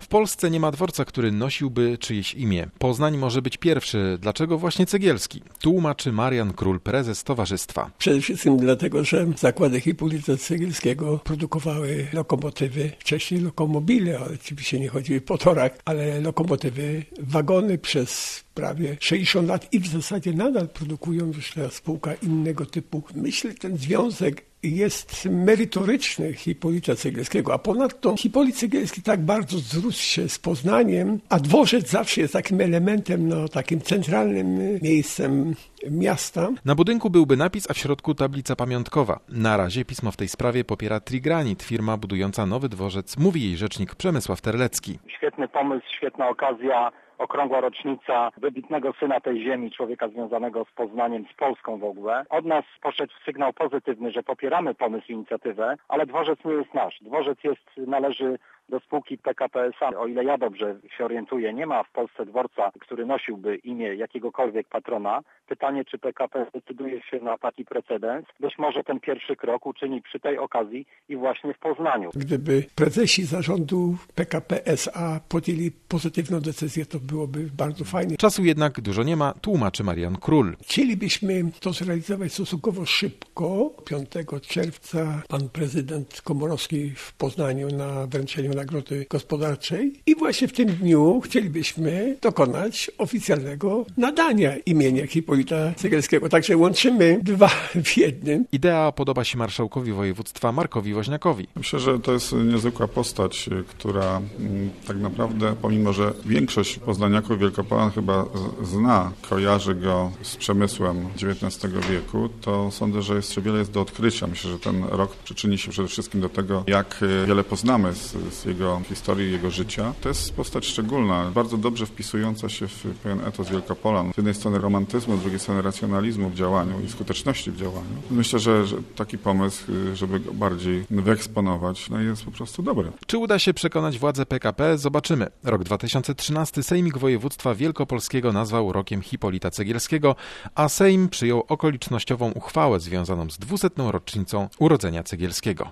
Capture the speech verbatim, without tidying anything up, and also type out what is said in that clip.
W Polsce nie ma dworca, który nosiłby czyjeś imię. Poznań może być pierwszy. Dlaczego właśnie Cegielski? Tłumaczy Marian Król, prezes towarzystwa. Przede wszystkim dlatego, że zakłady Hipolita Cegielskiego produkowały lokomotywy, wcześniej lokomobile, ale oczywiście nie chodziły po torach, ale lokomotywy, wagony przez prawie sześćdziesiąt lat i w zasadzie nadal produkują już ta spółka innego typu. Myślę, ten związek jest merytoryczny Hipolita Cegielskiego, a ponadto Hipolit Cegielski tak bardzo zrósł się z Poznaniem, a dworzec zawsze jest takim elementem, no, takim centralnym miejscem miasta. Na budynku byłby napis, a w środku tablica pamiątkowa. Na razie pismo w tej sprawie popiera Trigranit, firma budująca nowy dworzec, mówi jej rzecznik Przemysław Terlecki. Świetny pomysł, świetna okazja. Okrągła rocznica wybitnego syna tej ziemi, człowieka związanego z Poznaniem, z Polską w ogóle. Od nas poszedł sygnał pozytywny, że popieramy pomysł i inicjatywę, ale dworzec nie jest nasz. Dworzec jest, należy do spółki P K P S A. O ile ja dobrze się orientuję, nie ma w Polsce dworca, który nosiłby imię jakiegokolwiek patrona. Pytanie, czy P K P decyduje się na taki precedens. Być może ten pierwszy krok uczyni przy tej okazji i właśnie w Poznaniu. Gdyby prezesi zarządu P K P S A podjęli pozytywną decyzję, to byłoby bardzo fajnie. Czasu jednak dużo nie ma, tłumaczy Marian Król. Chcielibyśmy to zrealizować stosunkowo szybko. piątego czerwca pan prezydent Komorowski w Poznaniu na wręczeniu Nagrody Gospodarczej i właśnie w tym dniu chcielibyśmy dokonać oficjalnego nadania imienia Hipolita Cegielskiego. Także łączymy dwa w jednym. Idea podoba się marszałkowi województwa Markowi Woźniakowi. Myślę, że to jest niezwykła postać, która tak naprawdę, pomimo że większość poznaniaków Wielkopolan chyba zna, kojarzy go z przemysłem dziewiętnastego wieku, to sądzę, że jeszcze wiele jest do odkrycia. Myślę, że ten rok przyczyni się przede wszystkim do tego, jak wiele poznamy z, z jego historii, jego życia. To jest postać szczególna, bardzo dobrze wpisująca się w pewien etos Wielkopolan. Z jednej strony romantyzmu, z drugiej strony racjonalizmu w działaniu i skuteczności w działaniu. Myślę, że, że taki pomysł, żeby go bardziej wyeksponować, no jest po prostu dobry. Czy uda się przekonać władze P K P? Zobaczymy. Rok dwa tysiące trzynasty Sejmik Województwa Wielkopolskiego nazwał rokiem Hipolita Cegielskiego, a Sejm przyjął okolicznościową uchwałę związaną z dwusetną rocznicą urodzenia Cegielskiego.